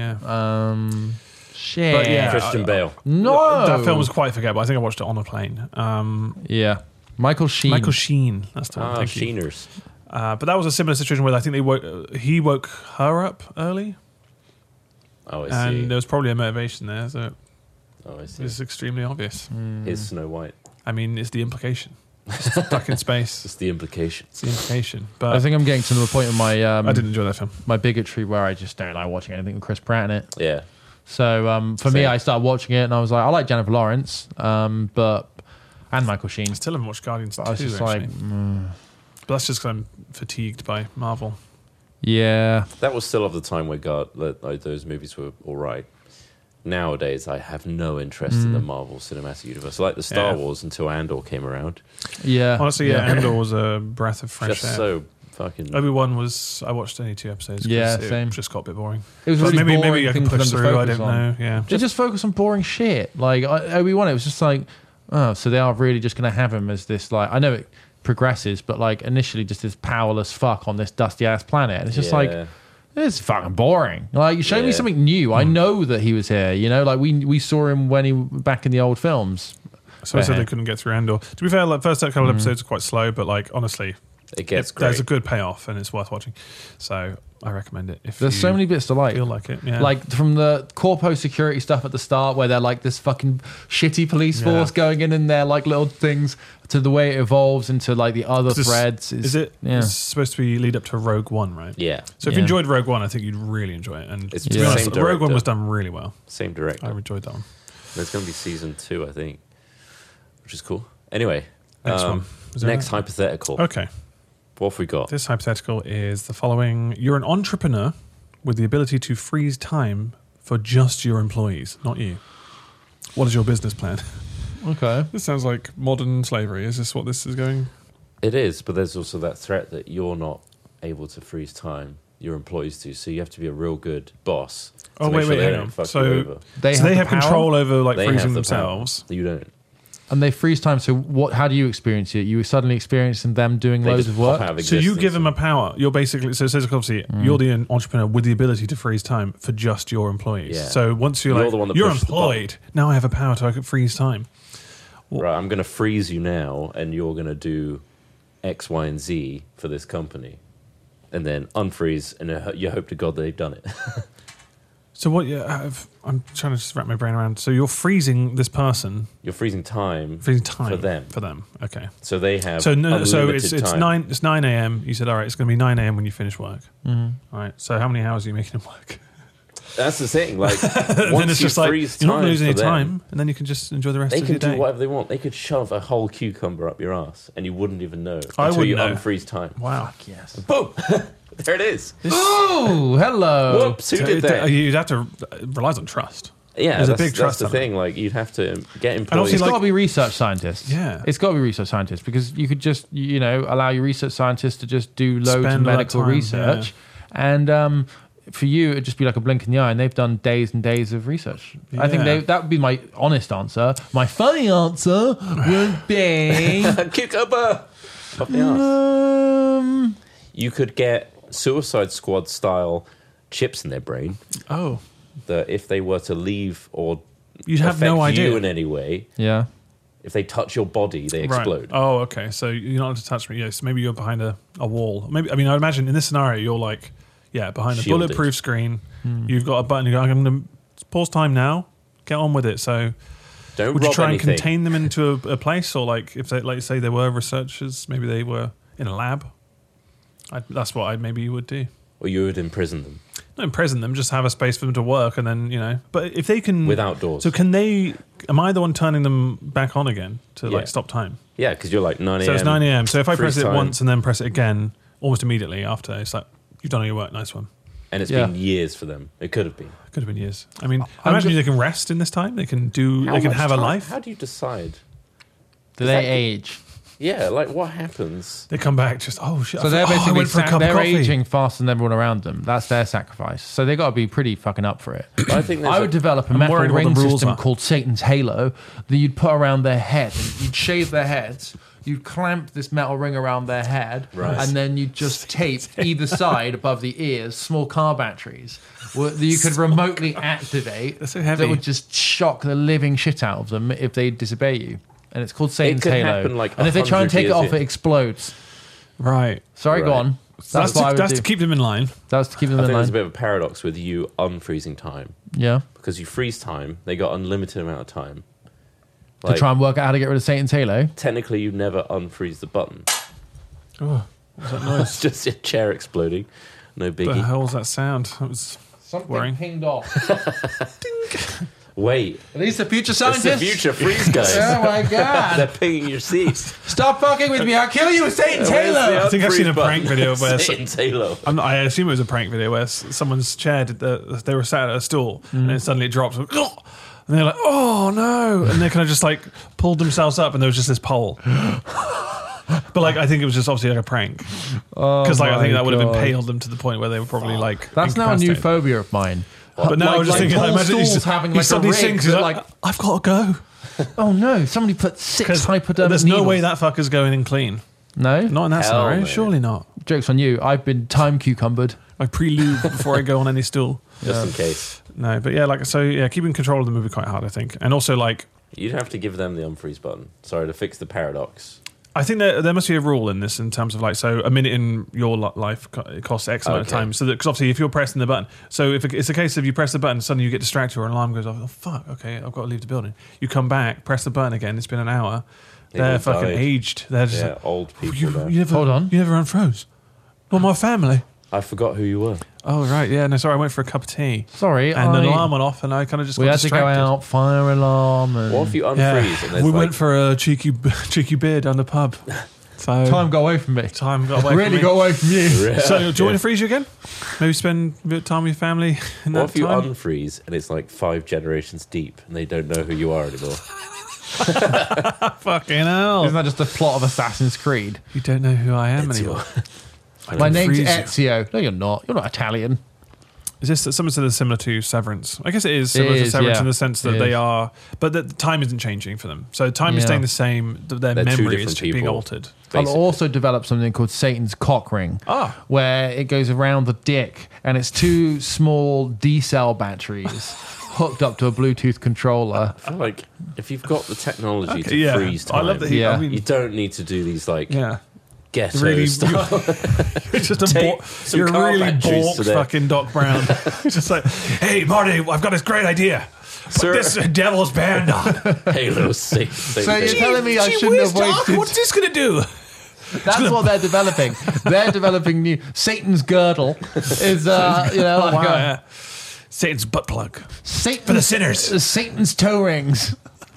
Shit. But Christian Bale. No. That film was quite forgettable. I think I watched it on a plane. Michael Sheen. That's the one. Sheeners. But that was a similar situation where I think he woke her up early. Oh, I see. And there was probably a motivation there. So I see. It's extremely obvious. Is Snow White. I mean, it's the implication. It's stuck in space. It's the implication. But I think I'm getting to the point of my... I didn't enjoy that film. My bigotry where I just don't like watching anything with Chris Pratt in it. Yeah. So for me, I started watching it and I was like, I like Jennifer Lawrence, and Michael Sheen. I still haven't watched Guardians 2, I was just actually. But that's just because I'm fatigued by Marvel. Yeah. That was still of the time where those movies were all right. Nowadays, I have no interest in the Marvel Cinematic Universe. Like the Star Wars until Andor came around. Yeah. Honestly, Andor was a breath of fresh air. Just so fucking Obi-Wan was. I watched only 2 episodes. Yeah, it same. just got a bit boring. It was really boring. Maybe I can push through. I don't know. Yeah, they just focus on boring shit. Like Obi-Wan, it was just like, oh, so they are really just going to have him as this, like, I know it progresses, but like initially just this powerless fuck on this dusty ass planet. And it's just like, it's fucking boring. Like, show me something new. I know that he was here. You know, like we saw him when he back in the old films. So I said they couldn't get through Andor. To be fair, like first couple of episodes are quite slow, but like honestly, it gets great. There's a good payoff and it's worth watching. So I recommend it. If there's so many bits to like. Feel like it, yeah. Like from the corpo security stuff at the start, where they're like this fucking shitty police force going in their like little things, to the way it evolves into like the other threads. Is it? Yeah. It's supposed to be lead up to Rogue One, right? Yeah. So if you enjoyed Rogue One, I think you'd really enjoy it. And it's to be honest, Rogue One was done really well. Same director. I enjoyed that one. There's going to be season 2, I think, which is cool. Anyway, next one. Next hypothetical. Okay. What have we got? This hypothetical is the following. You're an entrepreneur with the ability to freeze time for just your employees, not you. What is your business plan? Okay. This sounds like modern slavery. Is this what this is going? It is, but there's also that threat that you're not able to freeze time. Your employees do, so you have to be a real good boss. Oh, wait, hang on. So they have control over like freezing themselves. You don't. And they freeze time. So what? How do you experience it? You suddenly experiencing them doing loads of work. So you give them a power. You're basically, so it says obviously you're the entrepreneur with the ability to freeze time for just your employees. Yeah. So once you're employed, now I have a power to freeze time. Right, I'm going to freeze you now, and you're going to do X, Y, and Z for this company, and then unfreeze, and you hope to God they've done it. So what? I'm trying to just wrap my brain around. So you're freezing this person. You're freezing time for them. For them. Okay. So they have. So it's time. It's 9 a.m. You said, all right, it's going to be 9 a.m. when you finish work. Mm-hmm. All right. So how many hours are you making them work? That's the thing. Like once it's just like freeze you're not losing any them, time, and then you can just enjoy the rest of your day. They can do whatever they want. They could shove a whole cucumber up your ass, and you wouldn't even know until you unfreeze time. Wow. Fuck yes. Boom. There it is. Oh, hello. Whoops, who did that? You'd have to relies on trust. Yeah, there's a big trust. That's the thing. Like you'd have to get employees. It's got to be research scientists. Yeah, it's got to be research scientists because you could just allow your research scientists to just do loads of medical research, and for you it'd just be like a blink in the eye, and they've done days and days of research. Yeah. I think that would be my honest answer. My funny answer would be cucumber up the ass. You could get Suicide Squad style chips in their brain. Oh, that if they were to leave or you'd have no idea you in any way. Yeah. If they touch your body, they explode. Right. Oh, okay. So you're not allowed to touch me. Yes. Maybe you're behind a wall. Maybe. I mean, I imagine in this scenario, you're like, behind a bulletproof screen. You've got a button. You go, I'm going to pause time now. Get on with it. So, would you try and contain them into a place, or like if they, like, say, they were researchers, maybe they were in a lab? That's what maybe you would do. Or you would imprison them. Not imprison them, just have a space for them to work, and then But if they can, without doors. So can they? Am I the one turning them back on again to like stop time? Yeah, because you're like 9 a.m. So it's 9 a.m. So if I press it once and then press it again, almost immediately after, it's like you've done all your work. Nice one. And it's been years for them. It could have been. It could have been years. I mean, I imagine they can rest in this time. They can do. They can have a life. How do you decide? Do they age? Yeah, like what happens? They come back just, oh shit. So they're basically they're aging faster than everyone around them. That's their sacrifice. So they got to be pretty fucking up for it. I think I would develop a metal ring system called Satan's Halo that you'd put around their head. And you'd shave their heads. You'd clamp this metal ring around their head, and then you'd just tape either side above the ears small car batteries that you could remotely activate. That's so heavy. That would just shock the living shit out of them if they disobey you. And it's called Satan's Halo. And if they try and take it off, it explodes. Right. Sorry, go on. That's to keep them in line. That's to keep them in line. There's a bit of a paradox with you unfreezing time. Yeah. Because you freeze time, they got unlimited amount of time. To try and work out how to get rid of Satan's Halo? Technically, you never unfreeze the button. Oh, what's that noise? It's just a chair exploding. No biggie. What the hell was that sound? That was something worrying. Pinged off. Ding. Wait. Are these the future scientists? It's the future freeze guys. Oh my god. They're pinging your seats. Stop fucking with me. I'll kill you with Satan's Halo. I think I've seen a prank video where Satan's Halo. I assume it was a prank video where someone's chair they were sat at a stool and then suddenly it drops. And they're like, oh no. And they kind of just like pulled themselves up and there was just this pole. But But like, I think it was just obviously like a prank. Because I think that would have impaled them to the point where they were probably like. That's now a new phobia of mine. But now I was just thinking, imagine he's having like suddenly sings. He's like, I've got to go. Oh no! Somebody put 6 hypodermic There's needles. no way that fucker's going in clean. No, not in that scenario. Surely not. Joke's on you. I've been time cucumbered. I pre-lube before I go on any stool. Just in case. No, but keeping control of the movie quite hard, I think. And also, like... You'd have to give them the unfreeze button. Sorry, to fix the paradox. I think there must be a rule in this in terms of like, so a minute in your life it costs X amount of time. So that, because obviously if you're pressing the button, so if it's a case of you press the button, suddenly you get distracted or an alarm goes off, oh fuck, okay, I've got to leave the building. You come back, press the button again, it's been an hour. They're fucking aged. They're just like, old people. Hold on. You never unfroze. Well, my family. I forgot who you were. Oh, right. Yeah, no, sorry. I went for a cup of tea. Sorry. And the alarm went off and I kind of just got distracted. We had to go out, fire alarm. And what if you unfreeze? And we went for a cheeky beer down the pub. So time got away from me. Time got away from me. Really got away from you. So do you want to freeze you again? Maybe spend a bit of time with your family in that What if you unfreeze and it's like 5 generations deep and they don't know who you are anymore? Fucking hell. Isn't that just the plot of Assassin's Creed? You don't know who I am anymore. My name's Ezio. No, you're not. You're not Italian. Is this something sort of similar to Severance? I guess it is similar to Severance in the sense that they are, but the time isn't changing for them. So time is staying the same. Their memory is being altered. I'll also develop something called Satan's cock ring, where it goes around the dick, and it's 2 small D-cell batteries hooked up to a Bluetooth controller. I feel like if you've got the technology to freeze time, I love that you don't need to do these like ghetto really, stuff. You're just you're really balked fucking Doc Brown. It's just like, hey Marty, I've got this great idea. Put this devil's band on. Hey, little Satan. So you're telling me I shouldn't have wasted... What's this going to do? That's what they're developing. They're developing new... Satan's girdle is, Satan's butt plug. For the sinners. Satan's toe rings.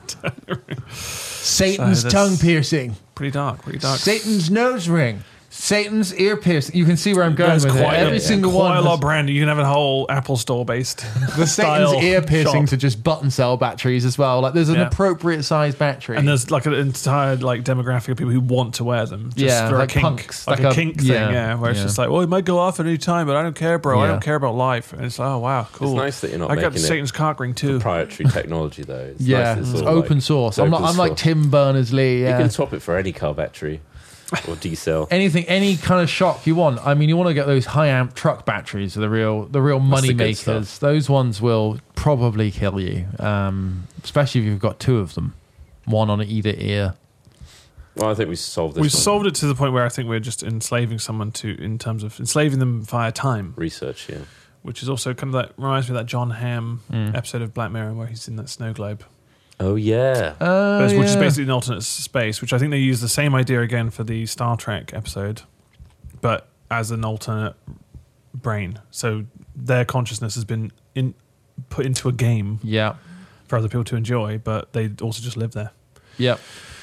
Satan's tongue piercing. Pretty dark. Satan's nose ring. Satan's ear piercing. You can see where I'm going with it. Every single one. Quite a lot of brand. You can have a whole Apple Store based. The Satan's ear piercings are just button cell batteries as well. Like there's an appropriate size battery, and there's like an entire like demographic of people who want to wear them. Just for like a kink, punks, like a kink thing. Where it's just like, well, it might go off at any time, but I don't care, bro. I don't care about life. And it's like, oh wow, cool. It's nice that you're not. I got the Satan's cock ring too. Proprietary technology though. It's it's open source. I'm like Tim Berners-Lee. You can swap it for any car battery. Or D-cell. Anything, any kind of shock you want. I mean, you want to get those high amp truck batteries, the real money makers. Those ones will probably kill you, especially if you've got 2 of them, one on either ear. Well, I think we solved this. We solved it to the point where I think we're just enslaving someone in terms of enslaving them via time research. Yeah, which is also kind of that reminds me of that John Hamm episode of Black Mirror where he's in that snow globe. Oh, yeah. Which is basically an alternate space, which I think they use the same idea again for the Star Trek episode, but as an alternate brain. So their consciousness has been put into a game for other people to enjoy, but they also just live there. Yep.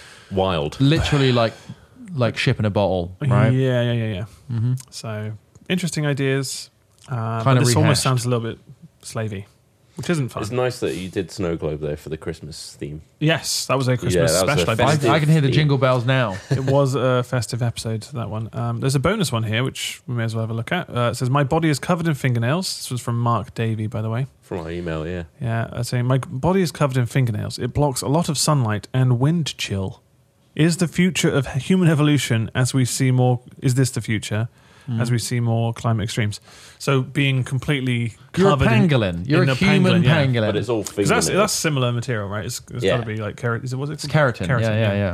Wild. Literally like shipping a bottle, right? Yeah. Mm-hmm. So interesting ideas. But this almost sounds a little bit slavey. Which isn't fun. It's nice that you did Snow Globe there for the Christmas theme. Yes, that was a Christmas special. I can hear the jingle bells now. It was a festive episode, that one. There's a bonus one here, which we may as well have a look at. It says, my body is covered in fingernails. This was from Mark Davey, by the way. From our email, yeah. Yeah, saying, my body is covered in fingernails. It blocks a lot of sunlight and wind chill. Is the future of human evolution as we see more... Is this the future... as we see more climate extremes? So being completely covered You're a pangolin. You're a human pangolin. But it's all fingernails. That's similar material, right? It's got to be like keratin. It's keratin. Yeah.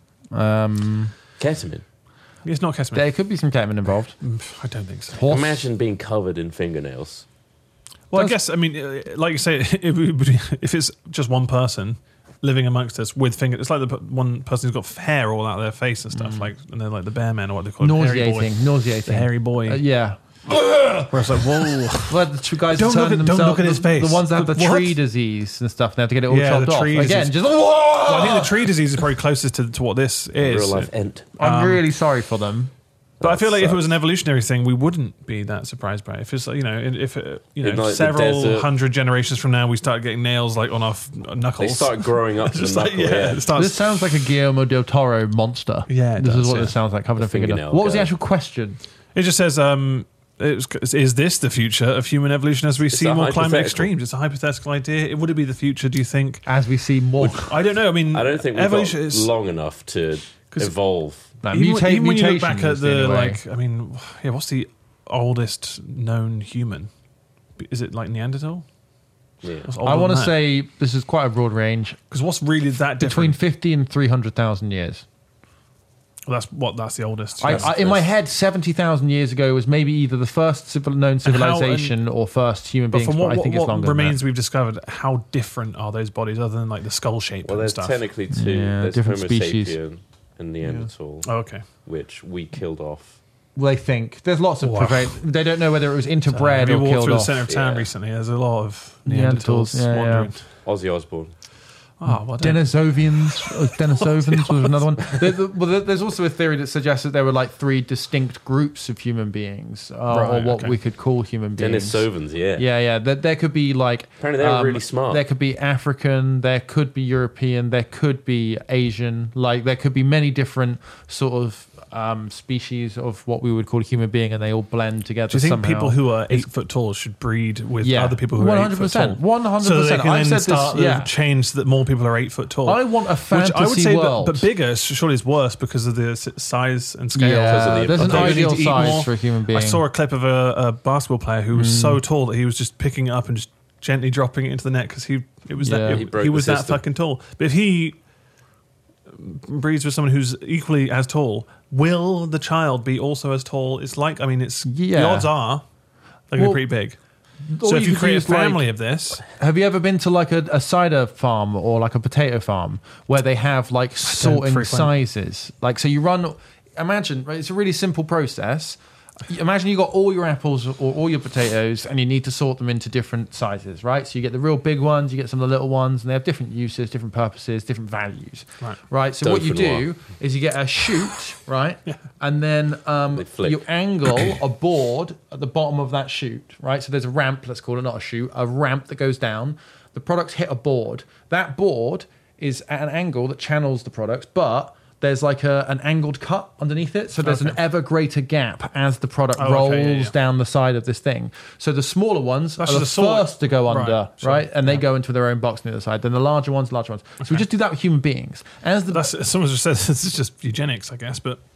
Ketamine. It's not ketamine. There could be some ketamine involved. I don't think so. Imagine being covered in fingernails. Well, I guess, I mean, like you say, if it's just one person living amongst us with fingers, it's like the one person who's got hair all out of their face and stuff, and they're like the bear man or what they call it. Nauseating. The hairy boy. Yeah. Where it's like, whoa. Well, the 2 guys don't look at his face. The ones that have the tree disease and stuff, they have to get it all chopped off. Again, just I think the tree disease is probably closest to what this is. Real life ent. I'm really sorry for them. But I feel like if it was an evolutionary thing, we wouldn't be that surprised by it. If it's like, several hundred generations from now, we start getting nails like on our knuckles. They start growing up to the knuckle. This sounds like a Guillermo del Toro monster. Yeah, this is what this sounds like. Covered in fingernails. What was the actual question? It just says, is this the future of human evolution as we see more climate extremes? It's a hypothetical idea. Would it be the future, do you think? As we see more. I don't know. I mean, I don't think we've got long enough to evolve. Even when you look back at what's the oldest known human? Is it like Neanderthal? Yeah. I want to say this is quite a broad range. Because what's really that different? Between 50 and 300,000 years. Well, that's the oldest. In my head, 70,000 years ago was maybe either the first known civilization or first human beings. But I think it's longer. What remains we've discovered? How different are those bodies, other than like the skull shape? Well, there's stuff? Technically two. There's different Homo species. sapien and Neanderthal. Oh, okay. Which we killed off. Well, they think there's lots of they don't know whether it was interbred or killed off. Have you walked through the centre of town recently? There's a lot of Neanderthals wandering. Ozzy Osbourne. Denisovans was another one. There's also a theory that suggests that there were like 3 distinct groups of human beings, or what we could call human beings. Denisovans, yeah. There could be like apparently they were really smart. There could be African, there could be European, there could be Asian. Like there could be many different sort of species of what we would call a human being, and they all blend together. Do you think somehow. people who are 8 foot tall should breed with other people who are 8 foot tall? 100%. So they can then start the change that more people are 8 foot tall. I want a fantasy I would say world. But bigger surely is worse because of the size and scale. Yeah, there's an ideal size for a human being. I saw a clip of a basketball player who was so tall that he was just picking it up and just gently dropping it into the net because he was that fucking tall. But if he breeds with someone who's equally as tall, will the child be also as tall? It's like, I mean, the odds are they're going to be pretty big. So if you create a family of this... Have you ever been to like a cider farm or like a potato farm where they have like sorting sizes? Like, so you run... Imagine, right, it's a really simple process. Imagine you got all your apples or all your potatoes and you need to sort them into different sizes, right? So you get the real big ones, you get some of the little ones, and they have different uses, different purposes, different values, right? So what you do is you get a chute, right? And then you angle a board at the bottom of that chute, right? So there's a ramp, let's call it not a chute, a ramp that goes down. The products hit a board. That board is at an angle that channels the products, but there's like an angled cut underneath it. So there's an ever greater gap as the product rolls down the side of this thing. So the smaller ones are the first to go under, right? And they go into their own box on the other side. Then the larger ones. So we just do that with human beings. Someone just said this is just eugenics, I guess, but...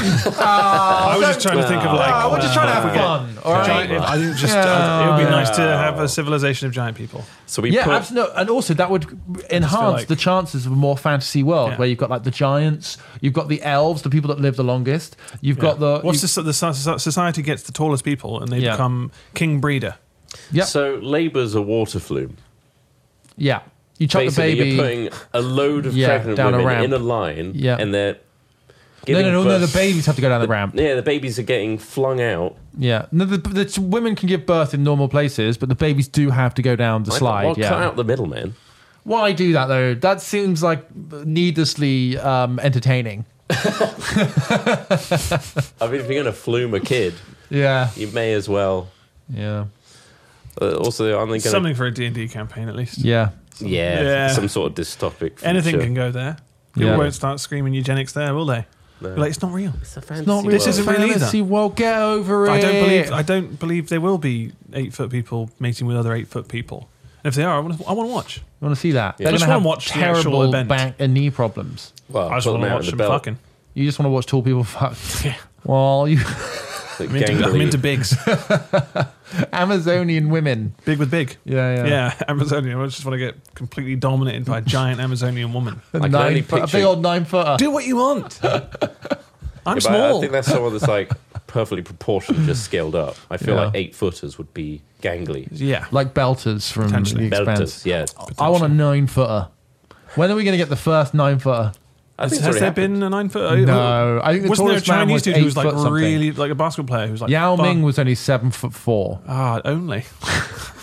I was just trying to think of like... we're just trying to have fun. All right. I think just it would be nice to have a civilization of giant people. So absolutely. And also that would enhance the chances of a more fantasy world where you've got like the giants, you've got the elves, the people that live the longest. You've got the... the society gets the tallest people and they become king breeder. Yep. So labour's a water flume. Yeah. You chuck basically, the baby... you're putting a load of pregnant women in a line and they're... No, the babies have to go down the ramp. Yeah, the babies are getting flung out. Yeah. No, the women can give birth in normal places, but the babies do have to go down the slide. Cut out the middleman. Why do that, though? That seems like needlessly entertaining. I mean, if you're going to flume a kid, you may as well. Yeah. Also, aren't they something for a D&D campaign, at least. Yeah. Some sort of dystopic future. Anything can go there. People won't start screaming eugenics there, will they? No. Like, it's not real. It's a fantasy world. This isn't real either. Well, get over it. I don't believe there will be 8 foot people mating with other 8 foot people. And if they are, I want to watch. You want to see that? I just want to watch terrible back and knee problems. Well, I just want to watch them fucking. You just want to watch tall people fuck. Yeah. Well, you. I'm into bigs. Amazonian women. Big with big. Yeah, Amazonian. I just want to get completely dominated by a giant Amazonian woman. A big old 9-footer. Do what you want. I'm small. I think that's someone that's like perfectly proportioned, just scaled up. I feel like 8-footers would be gangly. Yeah. Like belters from The Expanse. Belters, yeah. I want a 9-footer. When are we going to get the first 9-footer? Has there been a 9-footer? No, I think the tallest man was 8 dude who was like something. really like a basketball player who's like Yao Ming was only 7'4". Only.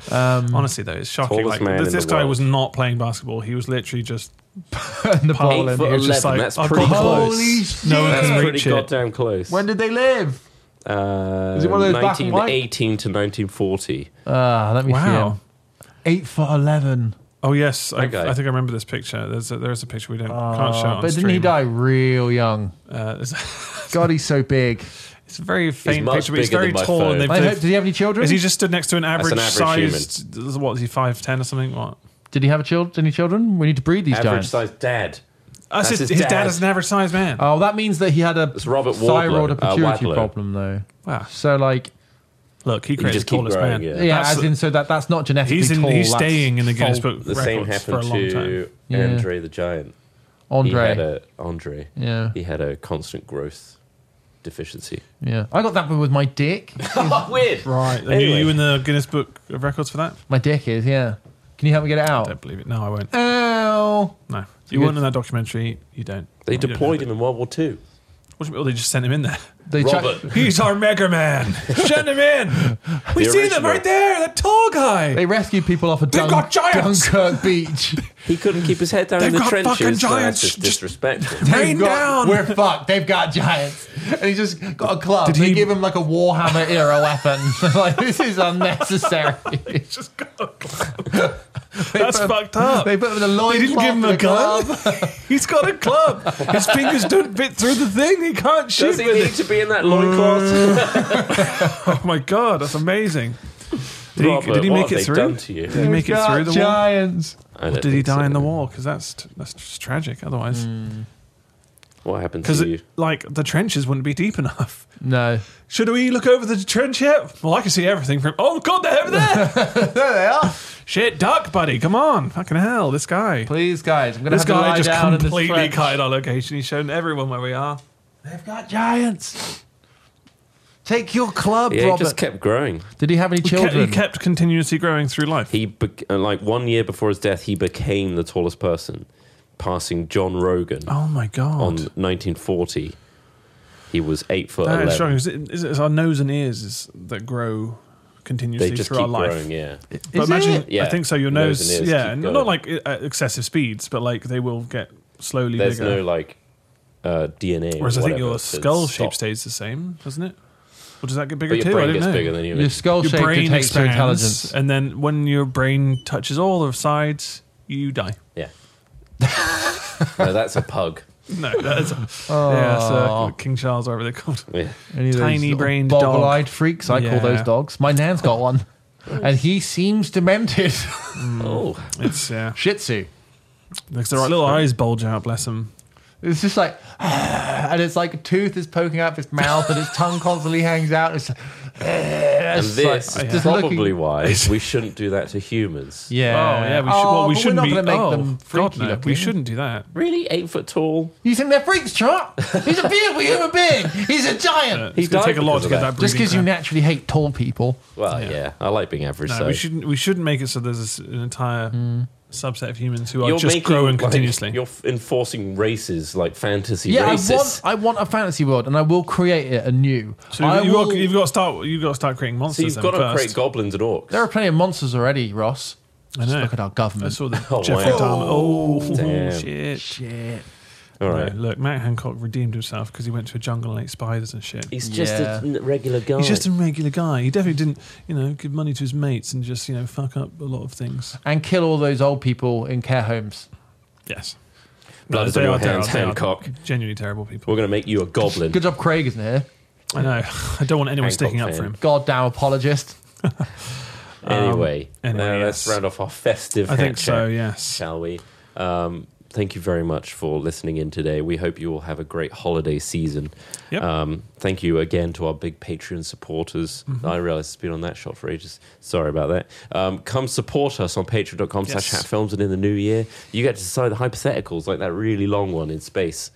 Honestly, though, it's shocking. Tallest Like, man in this the guy world. was not playing basketball. He was literally just the ball. 8'11", that's pretty close. Holy shit. No one That's can pretty reach it. goddamn close. When did they live? Is it one of those black and white? 1918 to 1940. Let me Wow. see him. 8'11". Oh yes, I guy. think I remember this picture. There's a picture we can't show on But stream. didn't he die real young? It's God, he's so big. a very faint much picture, but he's bigger very than my tall. phone. And they've, I hope, did he have any children? is he just stood next to an average, an average sized? What is he, 5'10" or something? What? Did he have any children? We need to breed these Average giants. sized dad. That's That's his his dad dad. is an average sized man. Oh, that means that he had a It's Robert thyroid Wardlow, pituitary Wadlow. problem, though. Wow. So, like, Look, he You created the just keep tallest growing, man. yeah. yeah, That's- as in, so that's not genetically tall. He's that's staying in the Guinness full- Book The same Records for a happened long time. to Yeah. Andre the Giant. Andre. Andre. Yeah. He had a constant growth deficiency. Yeah. I got that one with my dick. Weird. Right. Are Anyway. you in the Guinness Book of Records for that? My dick is, yeah. Can you help me get it I out? don't believe it. No, I won't. Ow. No. You weren't in that documentary. You don't. They You don't deployed have him in World War II. it. What do you mean? Oh, they just sent him in there. They Robert. He's our Mega Man. Send him in. We The see them original. right there. That tall guy. They rescued people off of They've got giants. Dunkirk Beach. He couldn't keep his head down in They've the got fucking trenches. So giants. that's just Just- disrespectful. Rain down. We're fucked. They've got giants. And he's just got a club. Did They he- give him like a Warhammer era weapon. Like, this is unnecessary. Just go. That's fucked up. They put him in a They loincloth. didn't give him with a gun. club. He's got a club. His fingers don't fit through the thing. He can't shoot Does he with need it. to be in that loincloth? Oh my god, that's amazing. Robert, Did he what make have it they through? done to you? Did he make They've it got through the wall? giants. I don't Or did he think die so. in the wall? Because that's just tragic. Otherwise, What happened because to you? like the trenches wouldn't be deep enough. No. Should we look over the trench yet? Well, I can see everything from. Oh god, they're over there. There they are. Shit, duck, buddy, come on, fucking hell, this guy. Please, guys. I'm going to This have to guy lie just down in completely this trench. kited our location. He's shown everyone where we are. They've got giants. Take your club, Yeah, he Robert. just kept growing. Did he have any children? He kept continuously growing through life. Like 1 year before his death, he became the tallest person, passing John Rogan Oh my god. on 1940. He was 8 foot That 11. is shocking. It's our nose and ears that grow continuously They just through keep our life. growing, yeah. But Is imagine, it? Yeah. I think so. Your Nose nose, and ears yeah, keep not going. like at excessive speeds, but like they will get slowly There's bigger. no like DNA. Whereas or I think whatever your to skull stop. shape stays the same, doesn't it? Or does that get bigger But your too? I brain don't gets know. bigger than Your you. skull Your shape brain dictates your expands, intelligence. and then when your brain touches all the sides, you die. Yeah. No, that's a pug. No, that's King Charles, whatever they're called. Yeah. Any of those Tiny little brained dog. boggle-eyed freaks. I call Yeah. those dogs. My nan's got one, and he seems demented. Oh. It's Shih Tzu. because their little eyes bulge out. Bless them. It's just like, and it's like a tooth is poking out of his mouth, and his tongue constantly hangs out. It's like, And it's this like- is just probably looking- why we shouldn't do that to humans. Yeah. Oh yeah, we should. Well, we but shouldn't we're not be. going to make oh, them God, freaky no, looking. we shouldn't do that. Really? 8 foot tall? You think they're freaks, Trot? He's a beautiful human being. He's a giant. It's going to died take a lot because to of get that. that. Just because you breathing naturally hate tall people. Well, yeah. I like being average. No, so we shouldn't make it so there's an entire subset of humans who are you're just making, growing like, continuously. You're enforcing races like fantasy Yeah, races. I want a fantasy world, and I will create it anew. So I you've will- got to start creating So monsters. you've then got to first. create goblins and orcs. There are plenty of monsters already, Ross. I Just know. look at our I government. saw the Oh, Jeffrey wow. Dahmer. Oh Damn. shit! Shit. All right. No, look, Matt Hancock redeemed himself because he went to a jungle and ate spiders and shit. He's just Yeah. a regular guy. He's just a regular guy. He definitely didn't, give money to his mates and just, fuck up a lot of things. And kill all those old people in care homes. Yes. Blood they on your are hands, terrible. Hancock. Genuinely terrible people. We're going to make you a goblin. Good job Craig isn't here. I know. I don't want anyone Hancock sticking up fan. for him. Goddamn apologist. Anyway, let's yes. round off our festive I think hat so, chat, yes. shall we? Thank you very much for listening in today. We hope you all have a great holiday season. Yep. Thank you again to our big Patreon supporters. I realise it's been on that shot for ages. Sorry about that. Come support us on patreon.com/hatfilms, and in the new year, you get to decide the hypotheticals, like that really long one in space.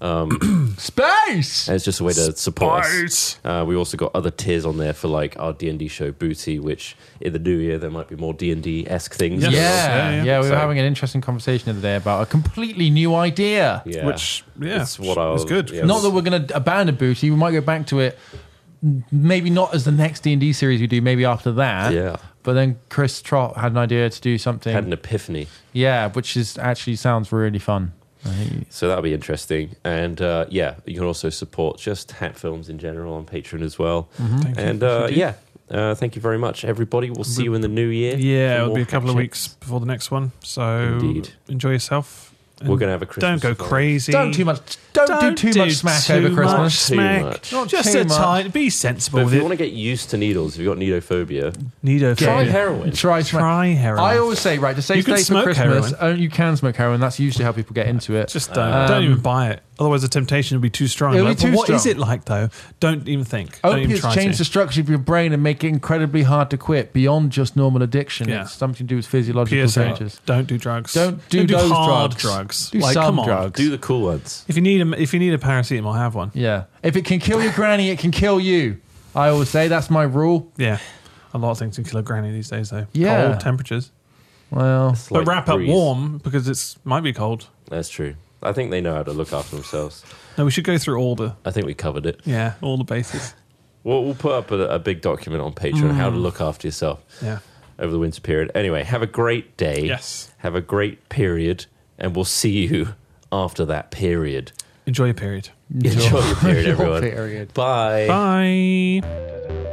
Space! And it's just a way to support Space! us. We also got other tiers on there for like our D&D show Booty, which in the new year there might be more D&D-esque things. Yes. Yeah, we were So- having an interesting conversation the other day about a completely new idea. Yeah. Which, yeah, It's what was good. yeah, Not that we're going to abandon Booty. We might go back to it. Maybe not as the next D&D series we do. Maybe after that. Yeah. But then Chris Trott had an idea to do something. Had an epiphany. Yeah, which is actually sounds really fun. So that'll be interesting. And you can also support just Hat Films in general on Patreon as well. Thank you very much, everybody. We'll see you in the new year. Yeah, it'll be a couple of weeks before the next one. So enjoy yourself. We're going to have a Christmas. Don't go crazy. Don't do too much smack over Christmas. Smack. Not just a time. Be sensible. But if you want to get used to needles, if you've got nedophobia, try heroin. Try heroin. I always say, to save space for Christmas, you can smoke heroin. That's usually how people get into it. Just don't even buy it. Otherwise, the temptation will be too strong. What is it like, though? Don't even think. Opiates change the structure of your brain and make it incredibly hard to quit beyond just normal addiction. Yeah. It's something to do with physiological changes. Don't do drugs. Don't do those hard drugs. Do some drugs. Do the cool ones. If you need a paracetamol, have one. Yeah. If it can kill your granny, it can kill you. I always say that's my rule. Yeah. A lot of things can kill a granny these days, though. Yeah. Cold temperatures. Well, but wrap up warm because it might be cold. That's true. I think they know how to look after themselves. No, we should go through all the... I think we covered it. Yeah, all the bases. We'll put up a big document on Patreon, how to look after yourself over the winter period. Anyway, have a great day. Yes. Have a great period, and we'll see you after that period. Enjoy your period. Enjoy your period, everyone. Bye. Bye.